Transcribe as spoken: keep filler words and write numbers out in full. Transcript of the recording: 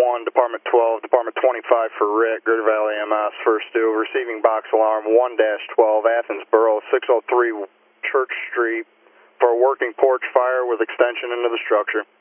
one, Department twelve, Department twenty-five for Rick, Greater Valley M S, first due, receiving box alarm one dash twelve, Athens Borough, six oh three Church Street, for a working porch fire with extension into the structure.